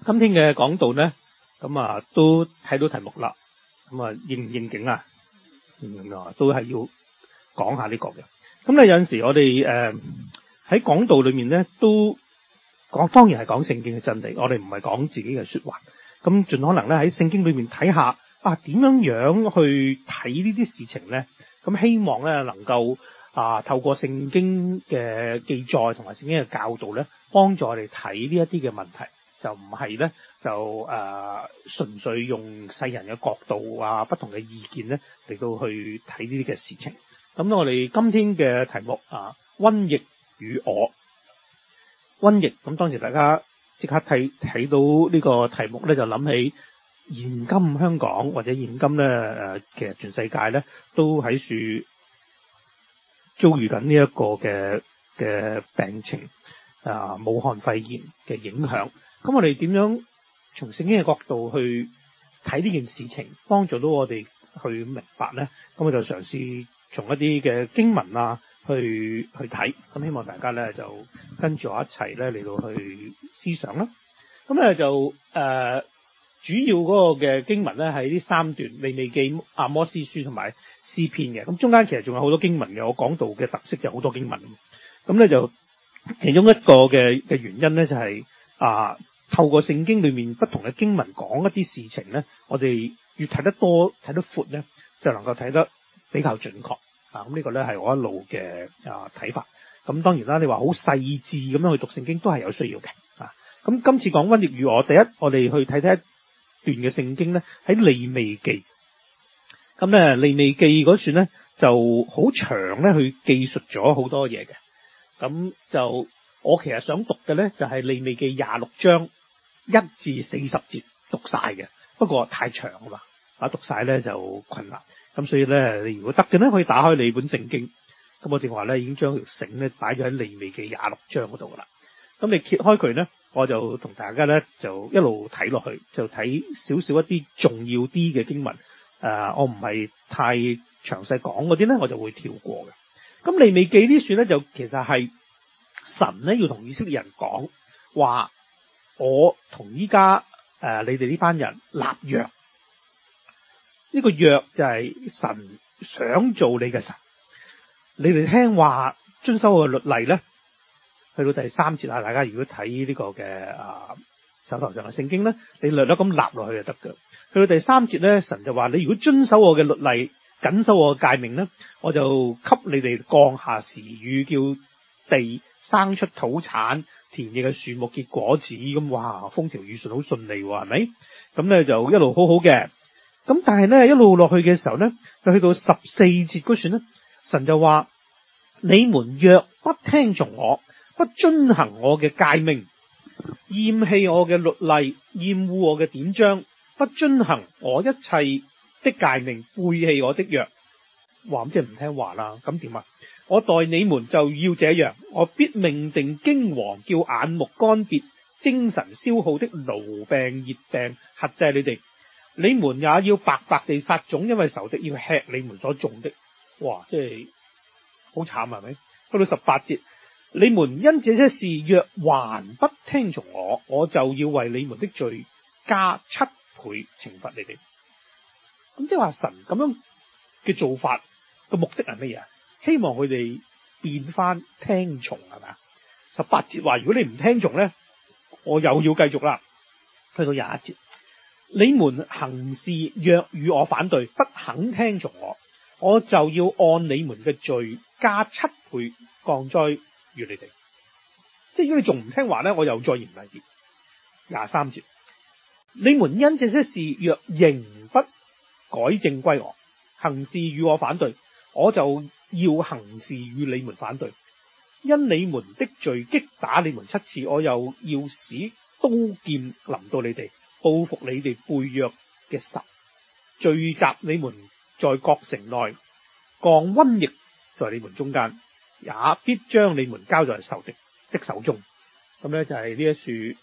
今天嘅講道咧，咁都睇到題目啦。咁應唔應景啊？都係要講下呢個嘅。咁咧有陣時我哋喺講道裏面咧都講，當然係講聖經嘅真理，我哋唔係講自己嘅說話。咁盡可能咧喺聖經裏面睇下點樣樣去睇呢啲事情咧。咁希望咧能夠透過聖經嘅記載同埋聖經嘅教導咧，幫助我哋睇呢一啲嘅問題，就唔係咧就純粹用世人嘅角度不同嘅意見咧嚟到去睇呢啲嘅事情。咁我哋今天嘅題目瘟疫與我，瘟疫，咁當時大家即刻睇到呢個題目咧，就諗起現今香港或者現今咧其實全世界咧都喺處遭遇緊呢一個嘅病情武漢肺炎嘅影響。咁我哋點樣從聖經嘅角度去睇呢件事情，幫助到我哋去明白咧？咁我就嘗試從一啲嘅經文去睇。咁希望大家咧就跟住我一齊咧嚟到去思想啦。咁咧就主要嗰個嘅經文咧係呢三段，利未記、阿摩司書同埋詩篇嘅。咁中間其實仲有好多經文嘅。我講到嘅特色就好多經文。咁咧就其中一個嘅原因咧就係透過聖經裏面不同嘅經文講一啲事情咧，我哋越睇得多睇得闊咧，就能夠睇得比較準確。咁呢個咧係我一路嘅睇法。咁當然啦，你話好細緻咁樣去讀聖經都係有需要嘅。咁今次講瘟疫與我，第一我哋去睇睇一段嘅聖經咧，喺利未記。咁咧利未記嗰段咧就好長咧，去記述咗好多嘢嘅。咁就我其實想讀嘅咧就係利未記26章1至40節讀晒嘅，不過太長啦嘛，讀晒咧就困難。咁所以咧，你如果得嘅咧，可以打開你本聖經。咁我正話咧已經將條繩咧擺咗喺利未記26章嗰度噶啦。咁你揭開佢咧，我就同大家咧就一路睇落去，就睇少少一啲重要啲嘅經文。我唔係太詳細講嗰啲咧，我就會跳過嘅。咁利未記呢書咧就其實係神咧要同以色列人講話，我同依家你哋呢班人立約。呢個約就係神想做你嘅神，你哋聽話遵守我嘅律例咧。去到第3節大家如果睇呢個嘅手頭上嘅聖經咧，你略略咁立落去就得㗎。去到第3節咧，神就話你如果遵守我嘅律例，謹守我嘅誡命咧，我就給你哋降下時雨，叫地生出土產，田野嘅樹木結果子，咁哇，風調雨順，好順利喎，係咪？咁咧就一路好好嘅。咁但係咧一路落去嘅時候咧，就去到14節嗰段咧，神就話你們若不聽從我，不遵行我嘅誡命，厭棄我嘅律例，厭惡我嘅典章，不遵行我一切的誡命，背棄我的約，哇，咁即係唔聽話啦。咁點啊？我待你們就要這樣，我必命定驚惶，叫眼目乾癟，精神消耗的癆病、熱病轄制你哋。你們也要白白地撒種，因為仇敵要吃你們所種的。哇，即係好慘係咪？去到18節，你們因這些事若還不聽從我，我就要為你們的罪加7倍懲罰你哋。咁即係話神咁樣嘅做法嘅目的係乜嘢？希望佢哋變翻聽從，係咪？18節話如果你唔聽從咧，我又要繼續啦。去到21節，你們行事若與我反對，不肯聽從我，我就要按你們嘅罪加7倍降災於你哋。即係如果你仲唔聽話咧，我又再嚴厲啲。23節，你們因這些事若仍不改正歸我，行事與我反對，我就要行事與你們反對。因你們的罪擊打你們7次，我又要使刀劍臨到你哋，報復你哋背約嘅仇，聚集你們在各城內，降瘟疫在你們中間，也必將你們交在仇敵的手中。咁咧就係呢一處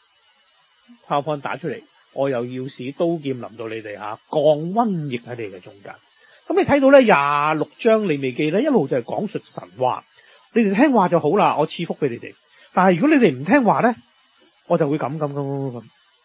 PowerPoint 打出嚟，我又要使刀劍臨到你哋降瘟疫喺你哋嘅中間。咁你睇到咧26章利未記咧一路就係講述神話，你哋聽話就好啦，我賜福俾你哋。但係如果你哋唔聽話咧，我就會咁。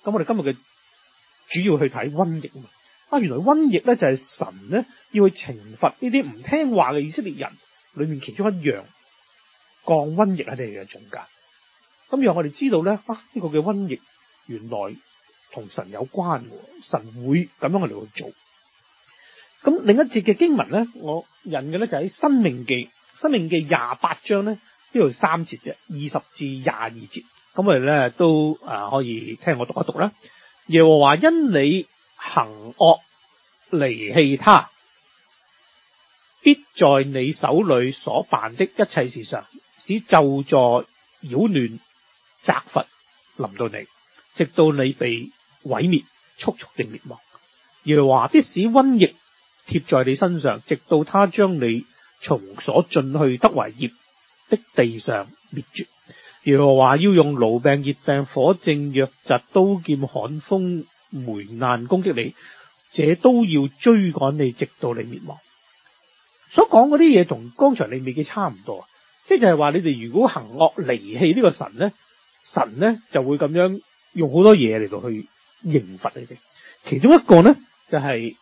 咁我哋今日嘅主要去睇瘟疫啊嘛。原來瘟疫咧就係神咧要去懲罰呢啲唔聽話嘅以色列人裏面其中一樣，降瘟疫喺你哋嘅中間。咁讓我哋知道咧，呢個嘅瘟疫原來同神有關嘅，神會咁樣去嚟去做。咁另一節嘅經文咧，我引嘅咧就喺申命記28章咧呢度3節嘅20至22節。咁我哋咧都可以聽我讀一讀啦。耶和華因你行惡離棄他，必在你手裏所辦的一切事上使咒詛擾亂責罰臨到你，直到你被毀滅，速速地滅亡。耶和華必使瘟疫貼在你身上，直到他將你從所進去得為業的地上滅絕。耶和華要用癆病、熱病、火症、瘧疾、刀劍、旱風、霉難攻擊你，這都要追趕你，直到你滅亡。所講嗰啲嘢同剛才利未記差唔多，即係話你哋如果行惡離棄呢個神咧，神咧就會咁樣用好多嘢嚟到去刑罰你哋。其中一個咧就係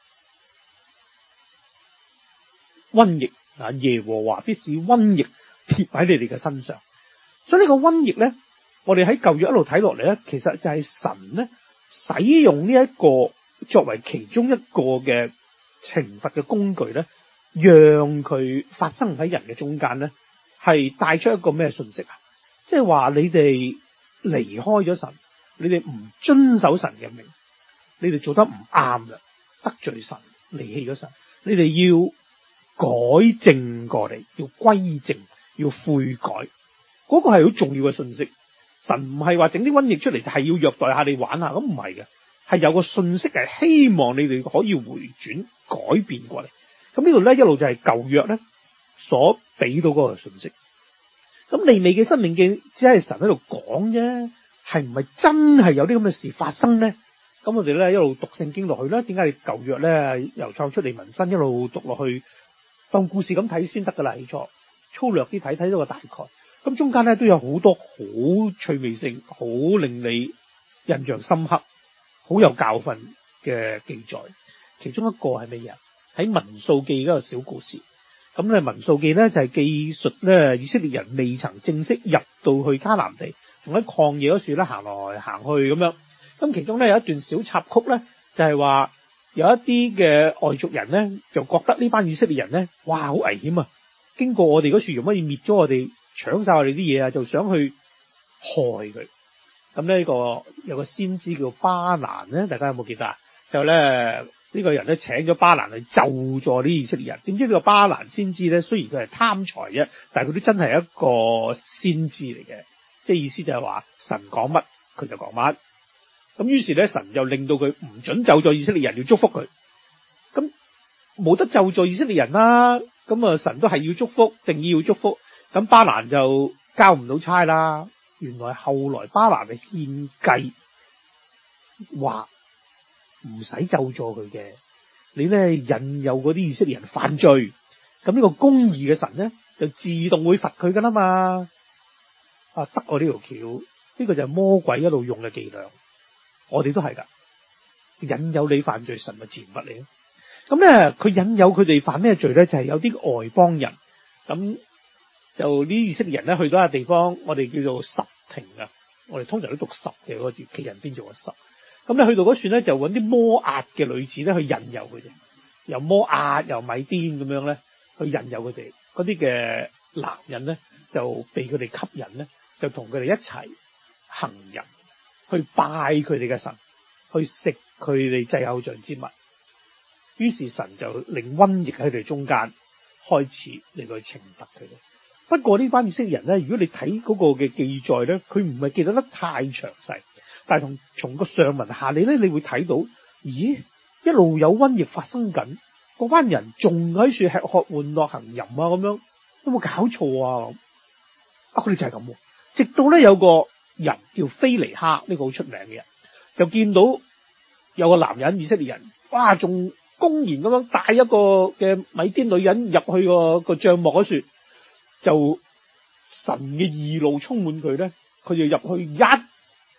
瘟疫啊，耶和華必使瘟疫貼喺你哋嘅身上。所以呢個瘟疫咧，我哋喺舊約一路睇落嚟咧，其實就係神咧使用呢一個作為其中一個嘅懲罰嘅工具咧，讓佢發生喺人嘅中間咧，係帶出一個咩信息啊？即係話你哋離開咗神，你哋唔遵守神嘅命，你哋做得唔啱啦，得罪神，離棄咗神，你哋要改正過嚟，要歸正，要悔改。嗰個係好重要嘅信息。神唔係話整啲瘟疫出嚟就係要虐待下你玩下，咁唔係嘅，係有個信息係希望你哋可以回轉改變過嚟。咁呢度咧一路就係舊約咧所俾到嗰個信息。咁利未記、申命記只係神喺度講啫，係唔係真係有啲咁嘅事發生咧？咁我哋咧一路讀聖經落去啦。點解你舊約咧由創出利民申一路讀落去當故事咁睇先得噶啦？起初粗略啲睇到個大概。咁中間咧都有好多好趣味性、好令你印象深刻、好有教訓嘅記載。其中一個係咩嘢？喺民數記嗰個小故事。咁咧民數記咧就係記述咧以色列人未曾正式入到去迦南地，仲喺曠野嗰處咧行來行去咁樣。咁其中咧有一段小插曲咧，就係話有一啲嘅外族人咧就覺得呢班以色列人咧，哇好危險啊！經過我哋嗰處，容乜易滅咗我哋？搶晒我哋啲嘢啊，就想去害佢。咁呢個有個先知叫巴蘭咧，大家有冇記得啊？就咧呢個人咧請咗巴蘭去咒詛啲以色列人。點知呢個巴蘭先知咧，雖然佢係貪財啫，但係佢都真係一個先知嚟嘅，即係意思就係話神講乜佢就講乜。咁於是咧神就令到佢唔准咒詛以色列人，要祝福佢。咁冇得咒詛以色列人啦，咁啊神都係要祝福，定要祝福。咁巴蘭就交唔到差啦。原來後來巴蘭係獻計，話唔使咒詛佢嘅，你咧引誘嗰啲以色列人犯罪，咁呢個公義嘅神咧就自動會罰佢噶啦嘛。得我呢條橋，呢個就係魔鬼一路用嘅伎倆。我哋都係噶，引誘你犯罪，神咪自然罰你咯。咁咧佢引誘佢哋犯咩罪咧？就係有啲外邦人咁。就啲以色列人咧去到一個地方，我哋叫做什亭啊，我哋通常都讀十嘅嗰個字，其人邊做個十。咁咧去到嗰處咧，就揾啲摩押嘅女子咧去引誘佢哋，由摩押由米甸咁樣咧去引誘佢哋。嗰啲嘅男人咧就被佢哋吸引咧，就同佢哋一齊行淫，去拜佢哋嘅神，去食佢哋祭偶像之物。於是神就令瘟疫喺佢哋中間開始嚟到去懲罰佢哋。不過呢班以色列人咧，如果你睇嗰個嘅記載咧，佢唔係記得太詳細，但係從個上文下理咧，你會睇到，咦，一路有瘟疫發生緊，嗰班人仲喺處吃喝玩樂行淫啊，咁樣有冇搞錯啊？佢哋就係咁，直到咧有個人叫非尼哈，呢個好出名嘅人，就見到有個男人以色列人，哇，仲公然咁樣帶一個嘅米甸女人入去個帳幕嗰處。就神嘅義怒充滿佢咧，佢就入去一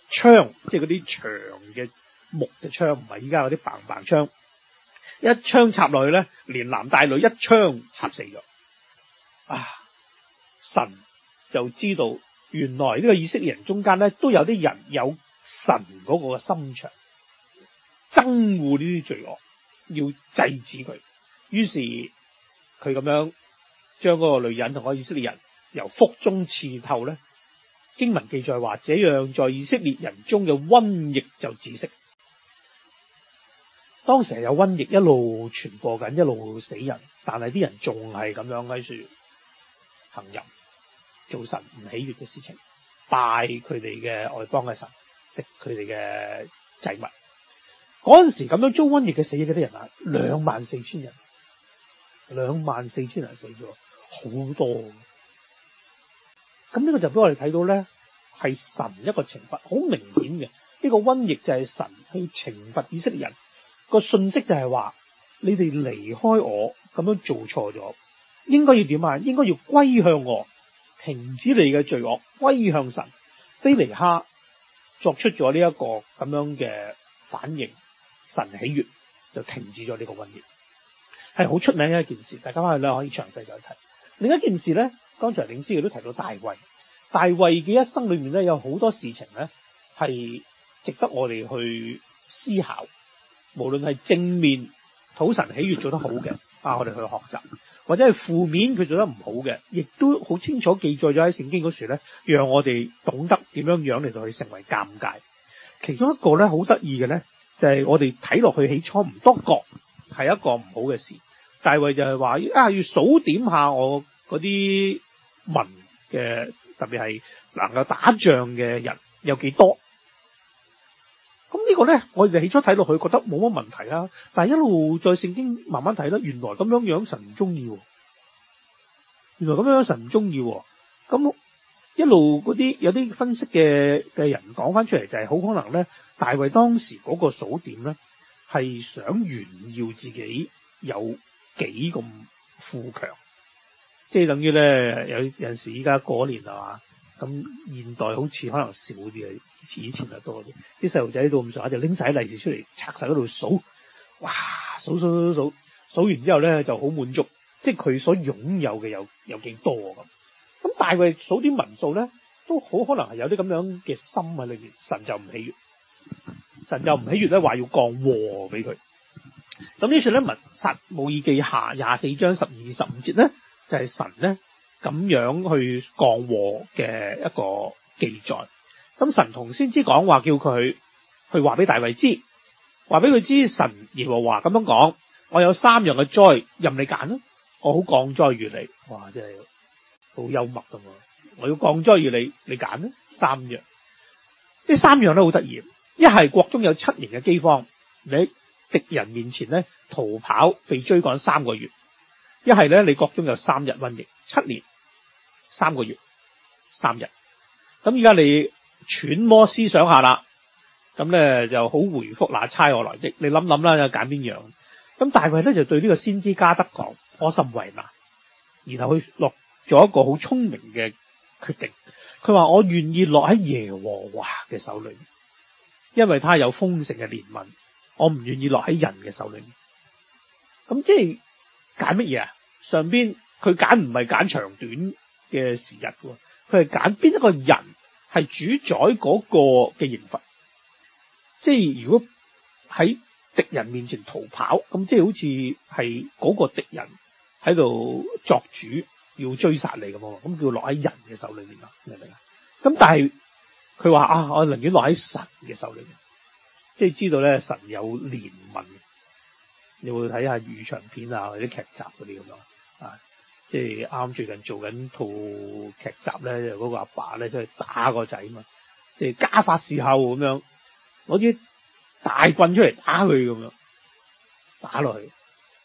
槍，即係嗰啲長嘅木嘅槍，唔係依家嗰啲棒棒槍，一槍插落去咧，連男帶女一槍插死咗。神就知道原來呢個以色列人中間咧都有啲人有神嗰個心腸，憎惡呢啲罪惡，要制止佢。於是佢咁樣將嗰個女人同個以色列人由腹中刺透咧。經文記載話，這樣在以色列人中嘅瘟疫就止息。當時係有瘟疫一路傳播緊，一路死人，但係啲人仲係咁樣喺處行淫，做神唔喜悅嘅事情，拜佢哋嘅外邦嘅神，食佢哋嘅祭物。嗰陣時咁樣遭瘟疫嘅死咗幾多人啊？24,000人，24,000人死咗，好多。咁呢個就俾我哋睇到咧，係神一個懲罰，好明顯嘅。呢個瘟疫就係神去懲罰以色列人。個信息就係話，你哋離開我咁樣做錯咗，應該要點啊？應該要歸向我，停止你嘅罪惡，歸向神。非尼哈作出咗呢一個咁樣嘅反應，神喜悅就停止咗呢個瘟疫，係好出名嘅一件事。大家翻去咧可以詳細再睇。另一件事咧，剛才領詩亦都提到大衛。大衛嘅一生裏面咧，有好多事情咧係值得我哋去思考。無論係正面討神喜悅做得好嘅，我哋去學習；或者係負面佢做得唔好嘅，亦都好清楚記載咗喺聖經嗰時咧，讓我哋懂得點樣樣嚟到去成為鑑戒。其中一個咧好得意嘅咧，就係我哋睇落去起初唔多覺係一個唔好嘅事。大衛就係話要數點下我嗰啲民嘅，特別係能夠打仗嘅人有幾多。咁呢個咧，我哋起初睇落去覺得冇乜問題啦，但係一路在聖經慢慢睇啦，原來咁樣樣神唔中意，原來咁樣樣神唔中意。咁一路嗰啲有啲分析嘅人講翻出嚟，就係好可能咧，大衛當時嗰個數點咧係想炫耀自己有幾咁富強，即係等於咧有陣時依家過年係嘛。咁現代好似可能少啲啊，以前就多啲。啲細路仔到咁上下就拎晒啲利是出嚟，拆晒嗰度數，哇！數完之後咧就好滿足，即係佢所擁有嘅有幾多咁。咁大衛數啲民數咧，都好可能係有啲咁樣嘅心喺裏面，神就唔喜悅，神就唔喜悅咧，話要降禍俾佢。咁呢處咧，撒母耳記下24章12、15節咧，就係神咧。咁樣去降禍嘅一個記載。咁神同先知講話，叫佢去話俾大衛知，話俾佢知神耶和華咁樣講，我有3樣嘅災任你揀啦，我好降災於你。哇，真係好幽默噶嘛！我要降災於你，你揀啦，3樣。呢3樣都好得意，一係國中有7年嘅饑荒，你喺敵人面前咧逃跑被追趕3個月。一係咧，你國中有3日瘟疫，7年3個月3日。咁而家你揣摩思想下啦，咁咧就好回覆那差我來的。你諗諗啦，又揀邊樣？咁大衛咧就對呢個先知加德講：我甚為難。然後佢落咗一個好聰明嘅決定，佢話我願意落喺耶和華嘅手裏面，因為他有豐盛嘅憐憫，我唔願意落喺人嘅手裏面。咁即係揀乜嘢啊？上邊佢揀唔係揀長短嘅時日喎，佢係揀邊一個人係主宰嗰個嘅刑罰。即係如果喺敵人面前逃跑，咁即係好似係嗰個敵人喺度作主要追殺你咁啊，咁叫落喺人嘅手裏面啊，明唔明啊？咁但係佢話我寧願落喺神嘅手裏面，即係知道咧神有憐憫。你會睇下粵語長片啊，或者劇集嗰啲咁樣啊，即係啱最近做緊套劇集咧，嗰個阿爸咧即係打個仔嘛，即係家法伺候咁樣，攞啲大棍出嚟打佢咁樣，打落去，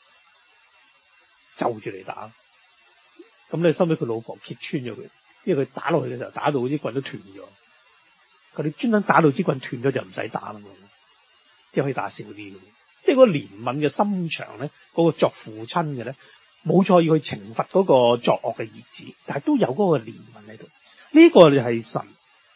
就住嚟打。咁你收尾佢老婆揭穿咗佢，因為佢打落去嘅時候打到啲棍都斷咗，佢哋專登打到支棍斷咗就唔使打啦嘛，即係可以打少啲嘅。即係嗰個憐憫嘅心腸咧，嗰個作父親嘅咧，冇錯要去懲罰嗰個作惡嘅兒子，但係都有嗰個憐憫喺度。呢個就係神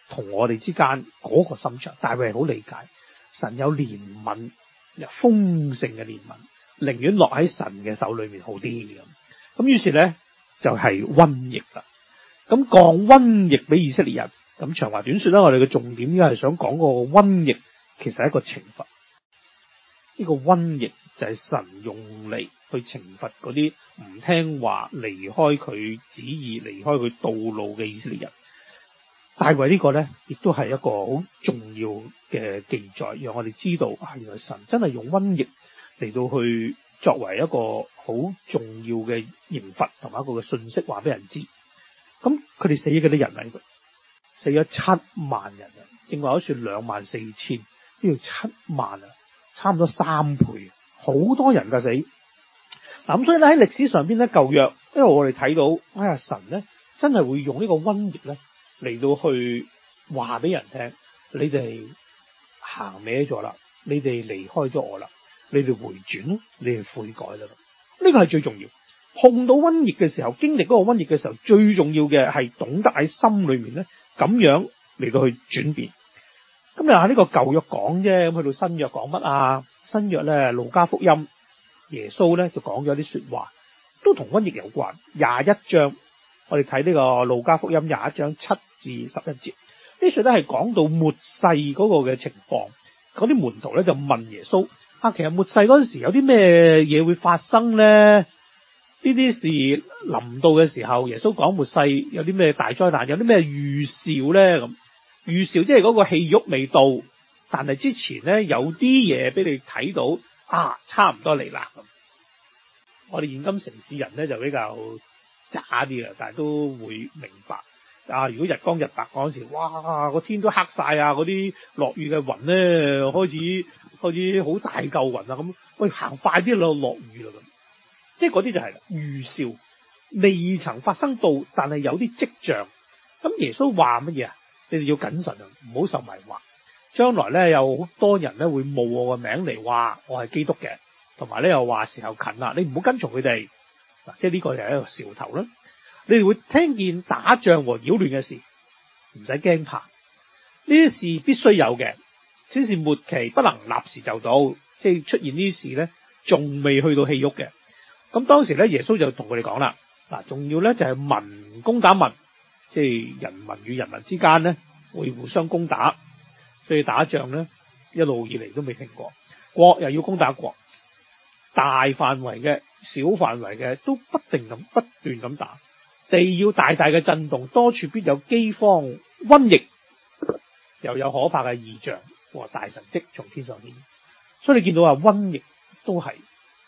同我哋之間嗰個心腸。大衛好理解神有憐憫，有豐盛嘅憐憫，寧願落喺神嘅手裏面好啲咁。咁於是咧就係瘟疫啦。咁降瘟疫俾以色列人。咁長話短說啦，我哋嘅重點應該係想講個瘟疫其實係一個懲罰。呢個瘟疫就係神用嚟去懲罰嗰啲唔聽話、離開佢旨意、離開佢道路嘅以色列人。大衛呢個咧，亦都係一個好重要嘅記載，讓我哋知道原來神真係用瘟疫嚟到去作為一個好重要嘅刑罰同埋一個嘅信息，話俾人知。咁佢哋死咗幾多人喺度？死咗7萬人啊！正話好似24,000，呢度7萬啊，差唔多3倍，好多人噶死。嗱，咁所以咧喺歷史上邊咧，舊約，因為我哋睇到神咧真係會用呢個瘟疫咧嚟到去話俾人聽，你哋行歪咗啦，你哋離開咗我啦，你哋回轉咯，你哋悔改啦。呢個係最重要。碰到瘟疫嘅時候，經歷嗰個瘟疫嘅時候，最重要嘅係懂得喺心裏面咧咁樣嚟到去轉變。咁又喺呢個舊約講啫，咁去到新約講乜啊？新約咧路加福音，耶穌咧就講咗啲說話，都同瘟疫有關。21章，我哋睇呢個路加福音21章7至11節，呢說咧係講到末世嗰個嘅情況。嗰啲門徒咧就問耶穌：其實末世嗰陣時有啲咩嘢會發生咧？呢啲事臨到嘅時候，耶穌講末世有啲咩大災難，有啲咩預兆咧？咁預兆即係嗰個戲肉未到，但係之前咧有啲嘢俾你睇到差唔多嚟啦。咁我哋現今城市人咧就比較渣啲啦，但係都會明白如果日光日白嗰陣時，哇個天都黑晒啊！嗰啲落雨嘅雲咧開始好大嚿雲啊！咁喂，行快啲落雨啦咁。即係嗰啲就係預兆，未曾發生到，但係有啲跡象。咁耶穌話乜嘢啊？你哋要謹慎啊，唔好受迷惑。將來咧有好多人咧會冒我個名嚟話我係基督嘅，同埋咧又話時候近啦，你唔好跟從佢哋。嗱，即係呢個就係一個兆頭啦。你哋會聽見打仗和擾亂嘅事，唔使驚怕。呢啲事必須有嘅，先是末期不能立時就到。即係出現呢啲事咧，仲未去到戲肉嘅。咁當時咧，耶穌就同佢哋講啦，仲要咧就係民攻打民，即係人民與人民之間咧會互相攻打，所以打仗咧一路以嚟都未停過，國又要攻打國，大範圍嘅、小範圍嘅都不斷咁打，地要大大嘅震動，多處必有饑荒、瘟疫，又有可怕嘅異象和大神蹟從天上顯。所以你見到瘟疫都係。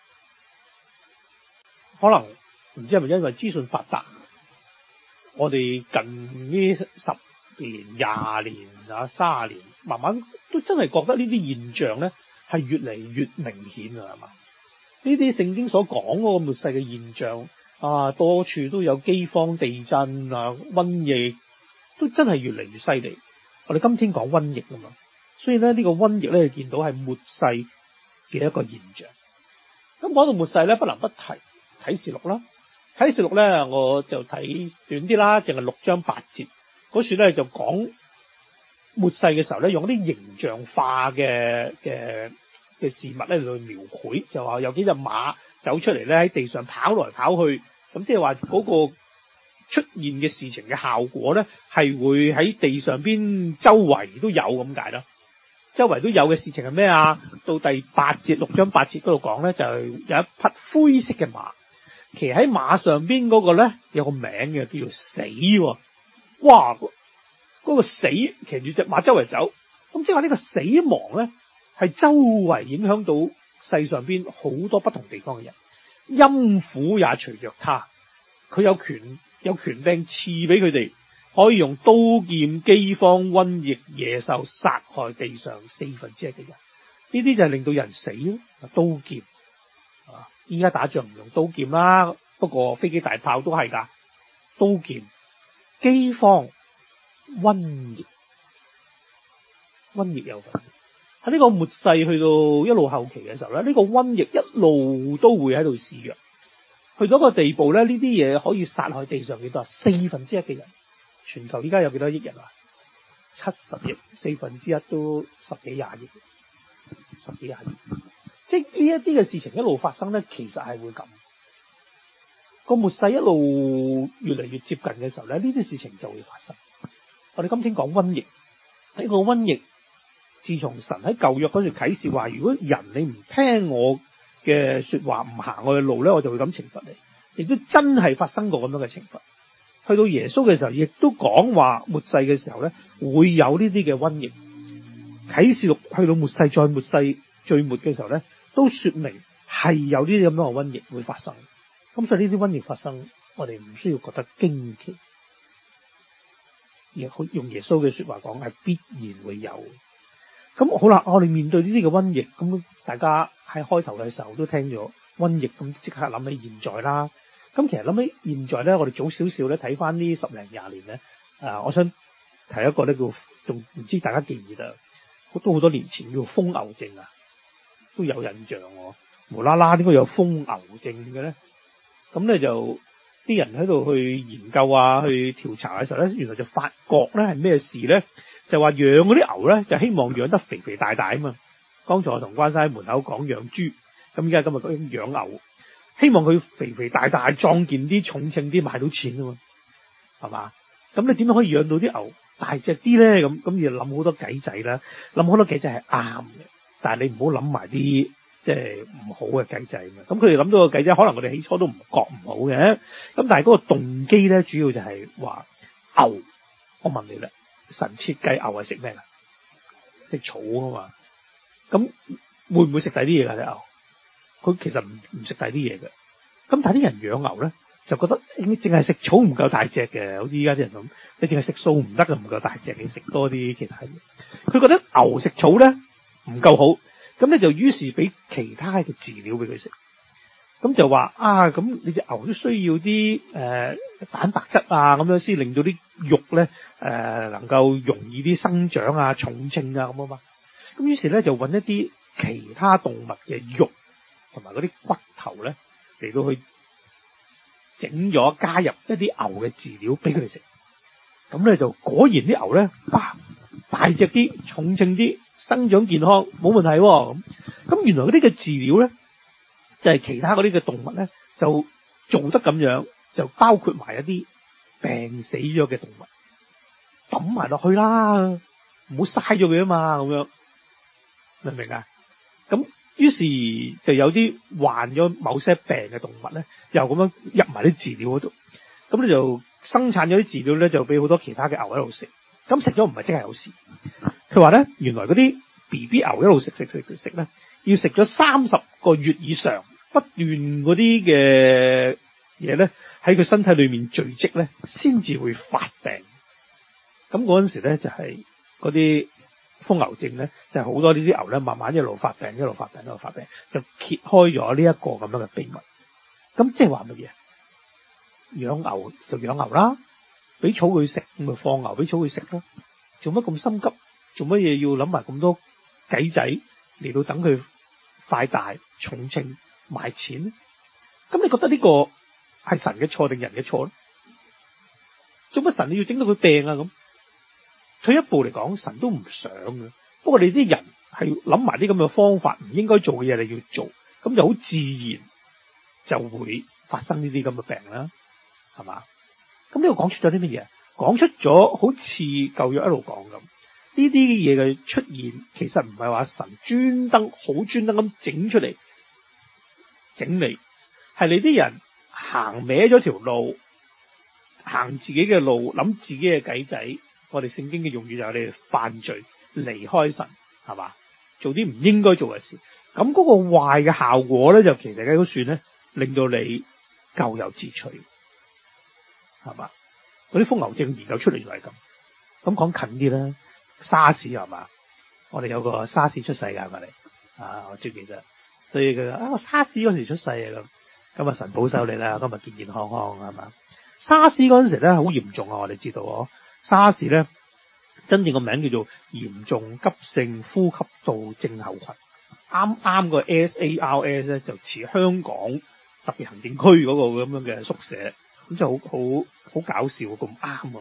可能唔知係咪因為資訊發達，我哋近呢10年、20年30年，慢慢都真係覺得呢啲現象咧係越嚟越明顯啊，係嘛？呢啲聖經所講嗰個末世嘅現象多處都有饑荒、地震瘟疫，都真係越嚟越犀利。我哋今天講瘟疫啊嘛，所以咧呢個瘟疫咧見到係末世嘅一個現象。咁講到末世咧，不能不提啟示錄啦。啟示錄咧，我就睇短啲啦，淨係6章8節嗰處咧就講末世嘅時候咧，用啲形象化嘅事物咧去描繪，就話有幾隻馬走出嚟咧喺地上跑來跑去，咁即係話嗰個出現嘅事情嘅效果咧係會喺地上邊周圍都有咁解啦。周圍都有嘅事情係咩啊？到第8節6章8節嗰度講咧，就係有一匹灰色嘅馬。騎喺馬上邊嗰個咧有個名嘅，叫做死。哇！嗰個死騎住隻馬周圍走，咁即係話呢個死亡咧係周圍影響到世上邊好多不同地方嘅人，陰府也隨着他，佢有權柄賜俾佢哋，可以用刀劍、饑荒、瘟疫、野獸殺害地上1/4嘅人。呢啲就係令到人死咯，刀劍。依家打仗唔用刀劍啦，不過飛機大炮都係噶，刀劍、饑荒、瘟疫有份。喺呢個末世去到一路後期嘅時候咧，呢個瘟疫一路都會喺度肆虐，去到一個地步咧，呢啲嘢可以殺害地上幾多？1/4嘅人。全球依家有幾多億人啊 70億，1/4都10幾20億，10幾20億。即係呢一啲嘅事情一路發生咧，其實係會咁。個末世一路越嚟越接近嘅時候咧，呢啲事情就會發生。我哋今天講瘟疫，呢個瘟疫自從神喺舊約嗰時啟示話，如果人你唔聽我嘅說話，唔行我嘅路咧，我就會咁懲罰你。亦都真係發生過咁樣嘅懲罰。去到耶穌嘅時候，亦都講話末世嘅時候咧，會有呢啲嘅瘟疫。啟示錄去到末世再末世最末嘅時候咧，都說明係有呢啲咁樣嘅瘟疫會發生。咁所以呢啲瘟疫發生，我哋唔需要覺得驚奇，而用耶穌嘅說話講係必然會有。咁好啦，我哋面對呢啲嘅瘟疫，咁大家喺開頭嘅時候都聽咗瘟疫，咁即刻諗起現在啦。咁其實諗起現在咧，我哋早少少咧睇翻呢10零20年咧，我想提一個咧叫，仲唔知大家記唔記得？都好多年前叫瘋牛症啊，都有印象喎。無啦啦點解有瘋牛症嘅咧？咁咧就啲人喺度去研究啊，去調查嘅時候咧，原來就發覺咧係咩事咧？就話養嗰啲牛咧，就希望養得肥肥大大啊嘛。剛才我同關生喺門口講養豬，咁依家今日講養牛，希望佢肥肥大大、壯健啲、重稱啲，賣到錢啊嘛，係嘛？咁你點樣可以養到啲牛大隻啲咧？咁要諗好多計仔啦，諗好多計仔係啱嘅，但係你唔好諗埋啲即係唔好嘅計仔嘛。咁佢哋諗到個計仔，可能我哋起初都唔覺唔好嘅，咁但係嗰個動機咧，主要就係話牛。我問你啦，神設計牛係食咩啊？食草啊嘛。咁會唔會食第啲嘢㗎？隻牛佢其實唔食第啲嘢嘅。咁但係啲人養牛咧，就覺得你淨係食草唔夠大隻嘅，好似依家啲人咁，你淨係食素唔得嘅，唔夠大隻，你食多啲其他嘢。佢覺得牛食草咧唔夠好，咁咧就於是俾其他嘅飼料俾佢食。咁就話咁你隻牛都需要啲蛋白質啊，咁樣先令到啲肉咧能夠容易啲生長啊、重稱啊咁啊嘛。咁於是咧就揾一啲其他動物嘅肉同埋嗰啲骨頭咧嚟到去整咗加入一啲牛嘅飼料俾佢哋食。咁咧就果然啲牛咧大隻啲、重稱啲、生長健康冇問題喎。咁原來嗰啲嘅飼料咧就係其他嗰啲嘅動物咧就做得咁樣，就包括埋一啲病死咗嘅動物抌埋落去啦，唔好嘥咗佢啊嘛，咁樣明唔明啊？咁於是就有啲患咗某些病嘅動物咧，又咁樣入埋啲飼料嗰度，咁咧就生產咗啲飼料咧，就俾好多其他嘅牛喺度食。咁食咗唔係即係有事。佢話咧，原來嗰啲 BB 牛一路食咧，要食咗30個月以上，不斷嗰啲嘅嘢咧喺佢身體裏面聚積咧，先至會發病。咁嗰陣時咧就係嗰啲瘋牛症咧，就係好多呢啲牛咧，慢慢一路發病，就揭開咗呢一個咁樣嘅秘密。咁即係話乜嘢？養牛就養牛啦，俾草佢食，咁咪放牛俾草佢食咯。做乜咁心急？做乜嘢要諗埋咁多計仔嚟到等佢快大重稱賣錢咧？咁你覺得呢個係神嘅錯定人嘅錯咧？做乜神你要整到佢病啊？咁退一步嚟講，神都唔想嘅。不過你啲人係諗埋啲咁嘅方法，唔應該做嘅嘢你要做，咁就好自然就會發生呢啲咁嘅病啦，係嘛？咁呢個講出咗啲乜嘢？講出咗好似舊約一路講咁，呢啲嘢嘅出現，其實唔係話神專登咁整出嚟整你，係你啲人行歪咗條路，行自己嘅路，諗自己嘅計仔。我哋聖經嘅用語就係你哋犯罪離開神，係嘛？做啲唔應該做嘅事，咁嗰個壞嘅效果咧，就其實都算咧，令到你咎由自取，係嘛？嗰啲瘋牛症研究出嚟就係咁。咁講近啲啦，沙士係嘛？我哋有個沙士出世㗎，係咪？我最記得，所以佢話沙士嗰時出世啊，咁神保守你啦，今日健健康康係嘛？沙士嗰陣時咧好嚴重啊，我哋知道沙士咧真正個名叫做嚴重急性呼吸道症候群，啱個 SARS 咧就似香港特別行政區嗰個咁樣嘅縮寫，咁就好搞笑咁啱啊！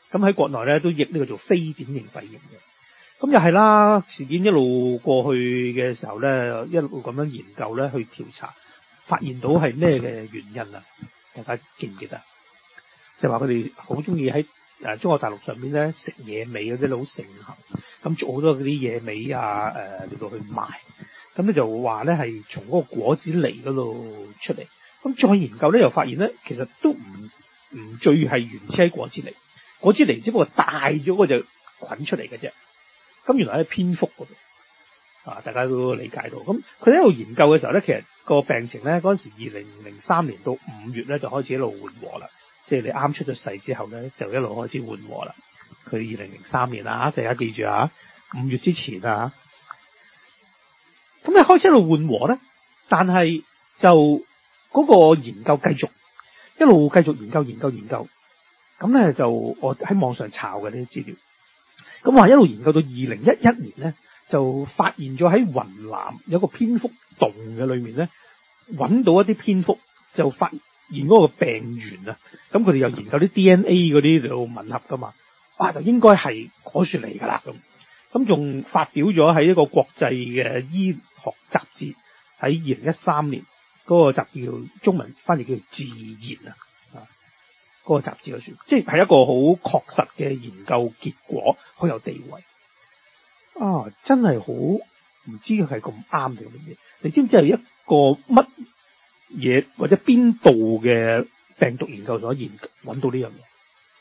咁喺國內咧都譯呢個做非典型肺炎嘅。咁又係啦，事件一路過去嘅時候咧，一路咁樣研究咧去調查，發現到係咩嘅原因啊？大家記唔記得？就話佢哋好中意喺中國大陸上面咧食野味嗰啲好盛行，咁做好多嗰啲野味啊嚟到去賣，咁咧就話咧係從嗰個果子狸嗰度出嚟。咁再研究咧又發現咧，其實都唔最係原始喺果子狸，果子狸只不過帶咗嗰隻菌出嚟嘅啫。咁原來喺蝙蝠嗰度大家都理解到。咁佢喺度研究嘅時候咧，其實個病情咧嗰陣時2003年到5月咧就開始一路緩和啦。即係你啱出咗世之後咧，就一路開始緩和啦。佢2003年啊，大家記住啊，5月之前啊，咁你開始一路緩和咧，但係就嗰個研究繼續一路繼續研究，咁咧就我喺網上查嘅呢啲資料，咁話一路研究到2011年咧，就發現咗喺雲南有個蝙蝠洞嘅裏面咧，揾到一啲蝙蝠就發現嗰個病源啊，咁佢哋又研究啲 DNA 嗰啲嚟到吻合噶嘛，就應該係果樹嚟噶啦咁仲發表咗喺一個國際嘅醫學雜誌，喺2013年嗰個雜誌叫中文翻譯叫自然嗰個雜誌嘅書，即係一個好確實嘅研究結果，好有地位真係好唔知佢係咁啱定乜嘢？你知唔知係一個乜嘢或者邊度嘅病毒研究所揾到呢樣嘢？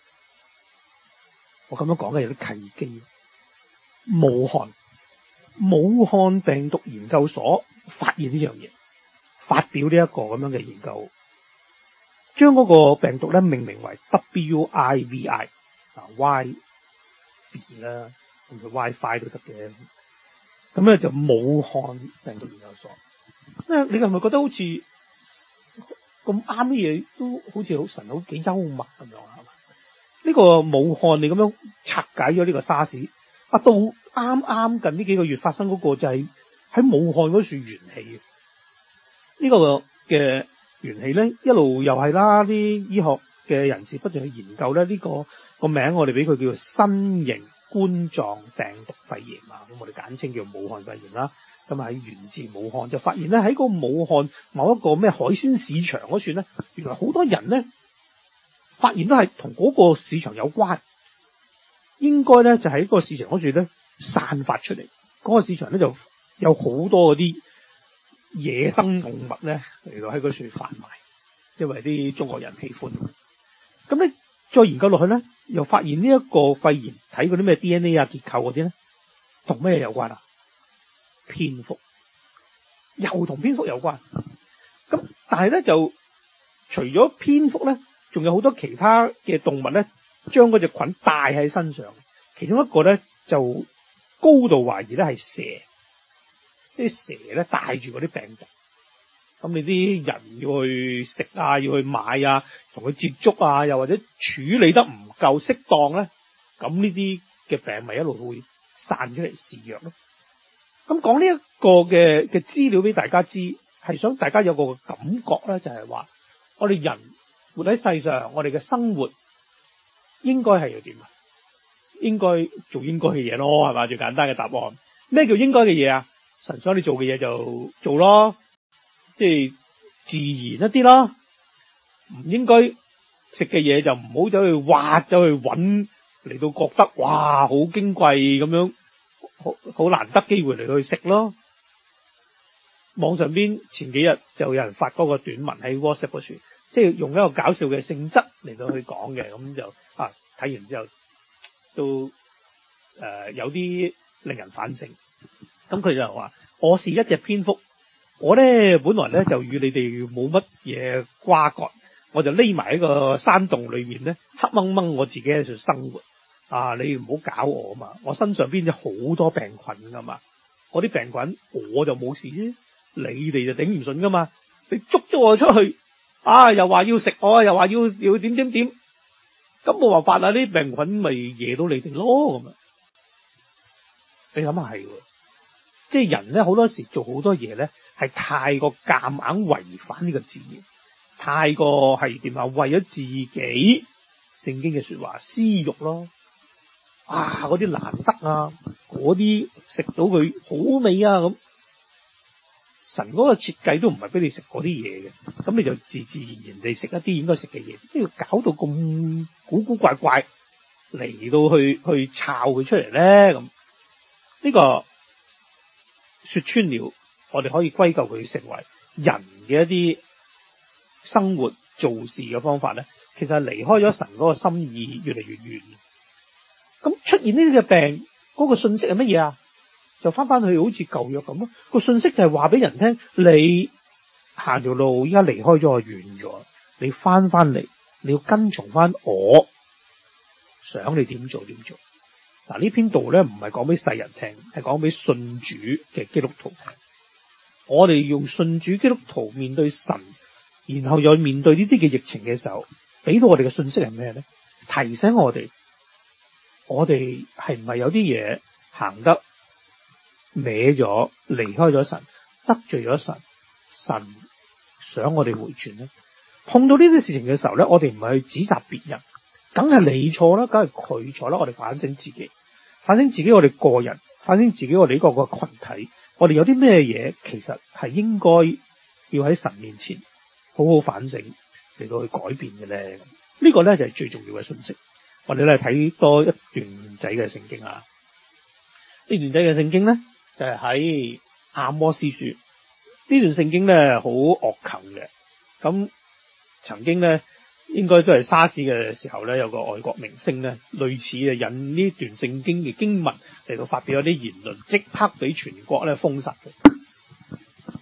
我咁樣講嘅有啲契機。武漢病毒研究所發現呢樣嘢，發表呢一個咁樣嘅研究，將嗰個病毒咧命名為 WIVI Y B 啦，咁佢 WiFi 都得嘅。咁咧就武漢病毒研究所。你係咪覺得好似咁啱啲嘢，都好似好神，好幾幽默咁樣係嘛？呢個武漢你咁樣拆解咗呢個沙士，到啱近呢幾個月發生嗰個就係喺武漢嗰處元氣。呢個嘅元氣咧一路又係啦，啲醫學嘅人士不斷去研究咧，呢個名我哋俾佢叫做新型冠狀病毒肺炎咁我哋簡稱叫武漢肺炎啦。咁喺源自武漢，就發現咧喺個武漢某一個咩海鮮市場嗰處咧，原來好多人咧發現都係同嗰個市場有關，應該咧就喺個市場嗰處咧散發出嚟。嗰個市場咧就有好多嗰啲野生動物咧嚟到喺嗰處販賣，因為啲中國人喜歡。咁咧再研究落去咧，又發現呢一個肺炎睇嗰啲咩 DNA 結構嗰啲咧，同咩有關啊？蝙蝠，又同蝙蝠有關。咁但係咧就除咗蝙蝠咧，仲有好多其他嘅動物咧，將嗰隻菌帶喺身上。其中一個咧就高度懷疑咧係蛇，啲蛇咧帶住嗰啲病毒。咁你啲人要去食要去買同佢接觸又或者處理得唔夠適當咧，咁呢啲嘅病咪一路會散出嚟肆虐咯。咁講呢一個嘅資料俾大家知，係想大家有個感覺咧，就係話我哋人活喺世上，我哋嘅生活應該係要點啊？應該做應該嘅嘢咯，係嘛？最簡單嘅答案。咩叫應該嘅嘢啊？神想你做嘅嘢就做咯，即係自然一啲咯。唔應該食嘅嘢就唔好走去挖，走去揾嚟到覺得哇好矜貴咁樣。好難得機會嚟去食咯。網上邊前幾日就有人發嗰個短文喺 WhatsApp 嗰處，即係用一個搞笑嘅性質嚟到去講嘅，咁就睇完之後都有啲令人反省。咁佢就話：我是一隻蝙蝠，我咧本來咧就與你哋冇乜嘢瓜葛，我就匿埋喺個山洞裏面咧，黑掹掹我自己喺度生活。你唔好搞我嘛！我身上邊有好多病菌噶嘛，嗰啲病菌我就冇事啫，你哋就頂唔順噶嘛。你捉咗我出去，又話要食我，又話要點點點，咁冇辦法啦，啲病菌咪惹到你哋咯咁啊！你諗下係，即係人咧好多時做好多嘢咧，係太過夾硬違反呢個自然，太過係點啊？為咗自己聖經嘅說話，私欲咯，嗰啲難得啊，嗰啲食到佢好味啊咁。神嗰個設計都唔係俾你食嗰啲嘢嘅，咁你就自自然然地食一啲應該食嘅嘢，都要搞到咁古古怪怪嚟到去抄佢出嚟咧咁。呢個說穿了，我哋可以歸咎佢成為人嘅一啲生活做事嘅方法咧，其實係離開咗神嗰個心意越嚟越遠。咁出現呢啲嘅病，嗰個信息係乜嘢啊？就翻去好似舊約咁咯，個信息就係話俾人聽，你行條路依家離開咗我遠咗，你翻嚟，你要跟從翻我，想你點做點做。嗱，呢篇道咧唔係講俾世人聽，係講俾信主嘅基督徒聽。我哋用信主基督徒面對神，然後又面對呢啲嘅疫情嘅時候，俾到我哋嘅信息係咩咧？提醒我哋係唔係有啲嘢行得歪咗，離開咗神，得罪咗神，神想我哋回轉咧。碰到呢啲事情嘅時候咧，我哋唔係去指責別人，梗係你錯啦，梗係佢錯啦。我哋反省自己，我哋個人，反省自己，我哋呢個群體，我哋有啲咩嘢其實係應該要喺神面前好好反省嚟到去改變嘅咧。呢個咧就係最重要嘅信息。我哋咧睇多一段仔嘅聖經啊，呢段仔嘅聖經咧就係喺阿摩司書。呢段聖經咧好惡禽嘅，咁曾經咧應該都係沙士嘅時候咧，有個外國明星咧類似引呢段聖經嘅經文嚟到發表一啲言論，即刻俾全國咧封殺嘅。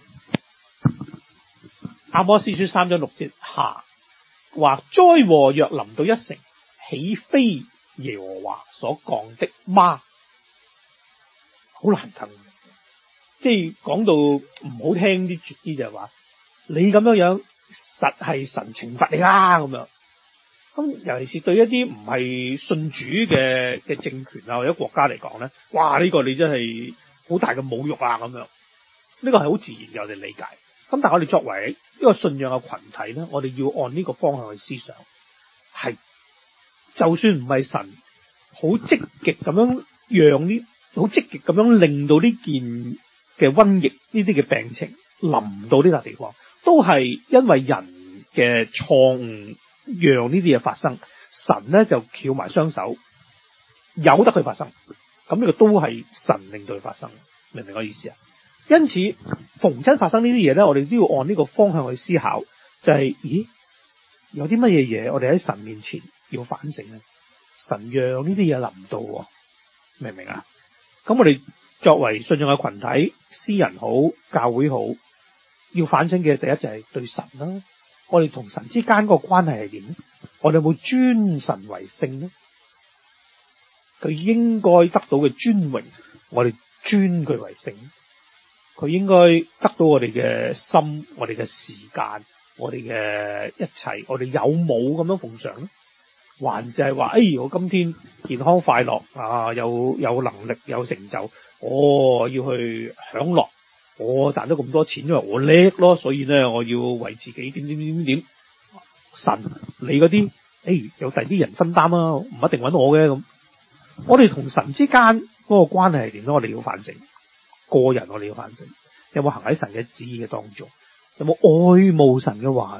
阿摩司書3章6節下話，災禍若臨到一城，豈非耶和華所降的嗎？好難聽，即係講到唔好聽啲絕啲就係話，你咁樣實係神懲罰你啦咁樣。咁尤其是對一啲唔係信主嘅政權啊或者國家嚟講咧，哇！呢個你真係好大嘅侮辱啊咁樣。呢個係好自然嘅，我哋理解。咁但係我哋作為一個信仰嘅群體咧，我哋要按呢個方向去思想，係就算唔係神好積極咁樣好積極咁樣令到呢件嘅瘟疫呢啲嘅病情臨到呢笪地方，都係因為人嘅錯誤讓呢啲嘢發生。神咧就翹埋雙手，由得佢發生。咁呢個都係神令到佢發生，明唔明我意思啊？因此逢親發生呢啲嘢咧，我哋都要按呢個方向去思考，就係有啲乜嘢嘢我哋喺神面前要反省咧？神讓呢啲嘢臨到，明唔明啊？咁我哋作為信仰嘅群體，私人好，教會好，要反省嘅第一就係對神啦。我哋同神之間嗰個關係係點咧？我哋有冇尊神為聖咧？佢應該得到嘅尊榮，我哋尊佢為聖。佢應該得到我哋嘅心，我哋嘅時間，我哋嘅一切，我哋有冇咁樣奉上咧？還是係話，我今天健康快樂啊，有能力有成就，我要去享樂，我賺咗咁多錢，因為我叻咯，所以咧我要為自己點。神，你嗰啲有第啲人分擔啊，唔一定揾我嘅咁。我哋同神之間嗰個關係係點咧？我哋要反省。個人我哋要反省，有冇行喺神嘅旨意嘅當中？有冇愛慕神嘅話？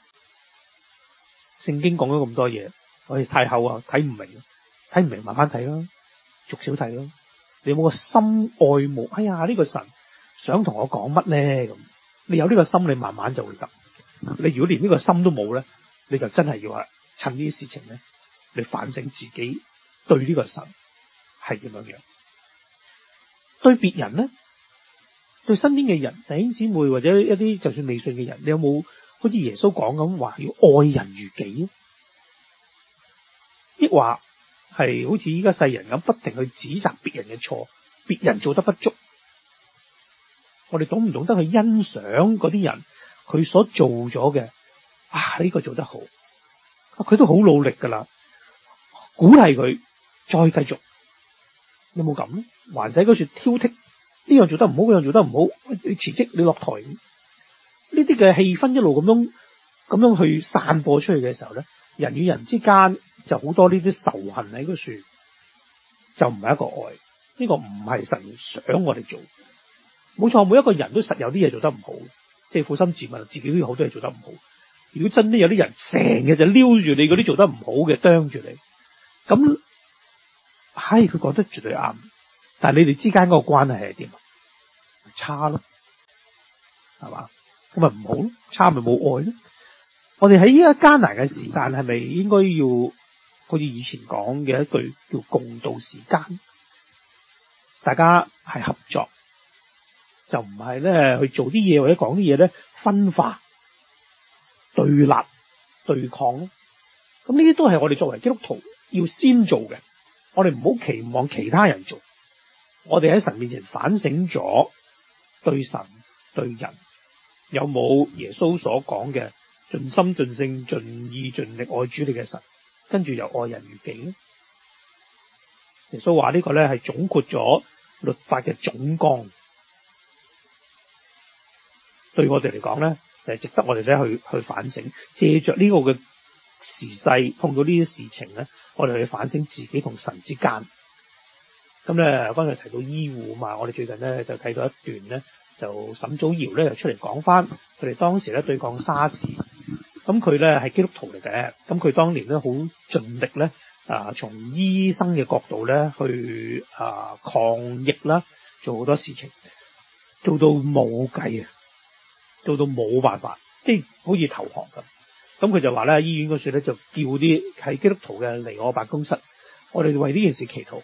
聖經講咗咁多嘢，我哋太厚啊，睇唔明，慢慢睇啦，逐少睇啦。你有冇個心愛慕？呢個神想同我講乜咧？咁你有呢個心，你慢慢就會得。你如果連呢個心都冇咧，你就真係要趁呢啲事情咧，你反省自己對呢個神係點樣樣。對別人咧，對身邊嘅人、弟兄姊妹或者一啲就算未信嘅人，你有冇好似耶穌講咁話要愛人如己？抑或係好似依家世人咁不停去指責別人嘅錯，別人做得不足，我哋懂唔懂得去欣賞嗰啲人佢所做咗嘅？呢個做得好，佢都好努力噶啦，鼓勵佢再繼續。有冇咁咧？還使嗰處挑剔，呢樣做得唔好，嗰樣做得唔好，你辭職，你落台。呢啲嘅氣氛一路咁樣去散播出去嘅時候咧，人與人之間就好多呢啲仇恨喺個樹，就唔係一個愛。呢個唔係神想我哋做。冇錯，每一個人都實有啲嘢做得唔好，即係負心自問，自己都有好多嘢做得唔好。如果真係有啲人成日就撩住你嗰啲做得唔好嘅，啄住你，咁佢講得絕對啱。但係你哋之間嗰個關係係點啊？差咯，係嘛？咁咪唔好咯，差咪冇愛咯。我哋喺呢個艱難嘅時間，係咪應該要好似以前講嘅一句叫共度時間？大家係合作，就唔係咧去做啲嘢或者講啲嘢咧分化、對立、對抗咯。咁呢啲都係我哋作為基督徒要先做嘅。我哋唔好期望其他人做。我哋喺神面前反省咗，對神對人有冇耶穌所講嘅盡心盡性盡意盡力愛主你嘅神，跟住又愛人如己咧？耶穌話呢個咧係總括咗律法嘅總綱，對我哋嚟講咧就係值得我哋咧去反省。借着呢個嘅時勢碰到呢啲事情咧，我哋去反省自己同神之間。咁咧剛才提到醫護嘛，我哋最近咧就睇到一段咧，就沈祖堯咧又出嚟講翻佢哋當時咧對抗沙士。咁佢咧係基督徒嚟嘅，咁佢當年咧好盡力咧從醫生嘅角度咧去抗疫啦，做好多事情，做到冇計啊，做到冇辦法，即係好似投降咁。咁佢就話咧，醫院嗰時咧就叫啲係基督徒嘅嚟我辦公室，我哋為呢件事祈禱。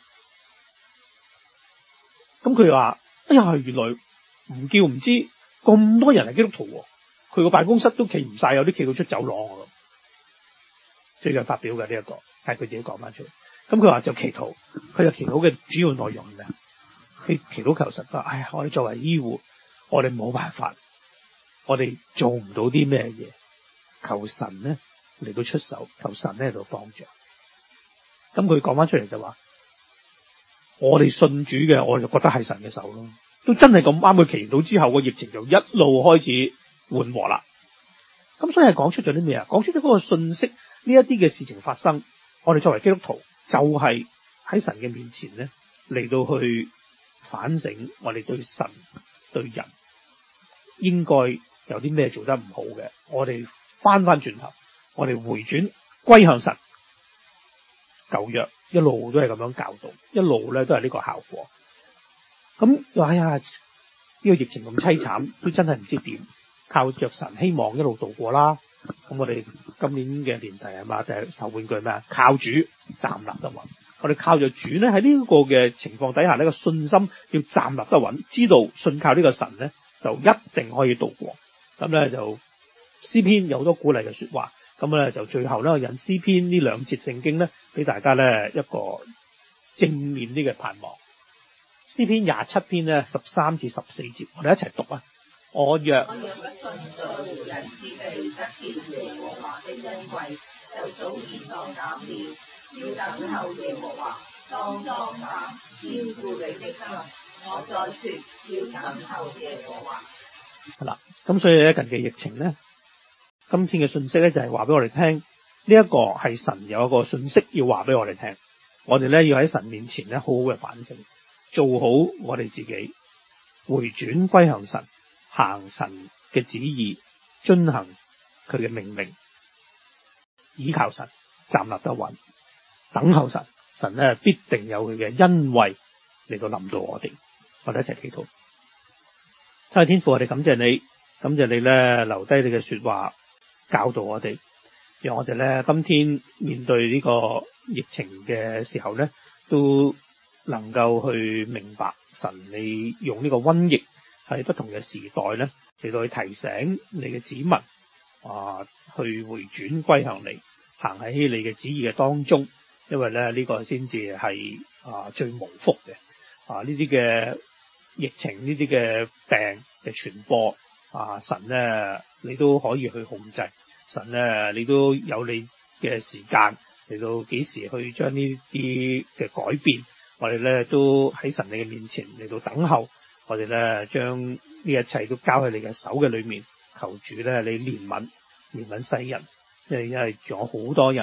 咁佢話：哎呀，原來唔叫唔知咁多人係基督徒，佢個辦公室都企唔晒，有啲企到出走廊啊！最近發表嘅呢一個係佢自己講翻出嚟。咁佢話就祈禱，佢就祈禱嘅主要內容係咩？佢祈禱求神，哎呀，我哋作為醫護，我哋冇辦法，我哋做唔到啲咩嘢，求神咧嚟到出手，求神咧嚟到幫助。咁佢講翻出嚟就話：我哋信主嘅，我就覺得係神嘅手咯，都真係咁啱。佢祈禱之後，個疫情就一路開始緩和啦。咁所以係講出咗啲咩啊？講出咗嗰個信息，呢一啲嘅事情發生，我哋作為基督徒就係喺神嘅面前咧嚟到去反省，我哋對神對人應該有啲咩做得唔好嘅，我哋翻轉頭，我哋回轉歸向神。舊約一路都係咁樣教導，一路咧都係呢個效果。咁哎呀，呢個疫情咁淒慘，都真係唔知點，靠着神希望一路度過啦。咁我哋今年嘅年題係嘛，就係頭半句咩啊？靠主站立得穩。我哋靠着主咧喺呢個嘅情況底下呢個信心要站立得穩，知道信靠呢個神咧就一定可以度過。咁咧就詩篇有好多鼓勵嘅說話。咁咧就最後咧引詩篇呢兩節聖經咧，俾大家咧一個正面啲嘅盼望。詩篇27篇咧13至14節，我哋一齊讀啊！我若不信在乎人設備得見耶和華的恩惠，就早已喪膽了。要等候耶和華，當壯膽，堅固你的心。我再說，要等候耶和華。係啦，咁所以咧近期疫情咧。今天嘅信息咧就係話俾我哋聽，呢一個係神有一個信息要話俾我哋聽，我哋咧要喺神面前咧好好嘅反省，做好我哋自己，回轉歸向神，行神嘅旨意，遵行佢嘅命令，倚靠神，站立得穩，等候神，神咧必定有佢嘅恩惠嚟到臨到我哋。我哋一齊祈禱。親愛天父，我哋感謝你，感謝你咧留低你嘅說話。教導我哋，讓我哋咧今天面對呢個疫情嘅時候咧，都能夠去明白神你用呢個瘟疫喺不同嘅時代咧嚟到去提醒你嘅子民去回轉歸向你，行喺你嘅旨意嘅當中，因為咧呢個先至係最無福嘅呢啲嘅疫情，呢啲嘅病嘅傳播。神咧，你都可以去控制。神咧，你都有你嘅時間嚟到幾時去將呢啲嘅改變。我哋咧都喺神你嘅面前嚟到等候。我哋咧將呢一切都交喺你嘅手嘅裏面，求主咧你憐憫世人，因為仲有好多人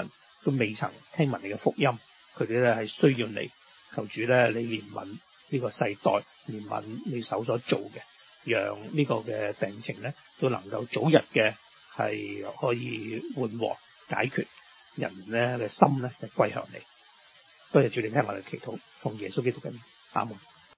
都未曾聽聞你嘅福音，佢哋咧係需要你，求主咧你憐憫呢個世代，憐憫你手所做嘅，讓呢個嘅病情咧都能夠早日嘅係可以緩和解決，人咧嘅心咧就歸向你。多謝主，你聽我哋祈禱，奉耶穌基督嘅名，阿門。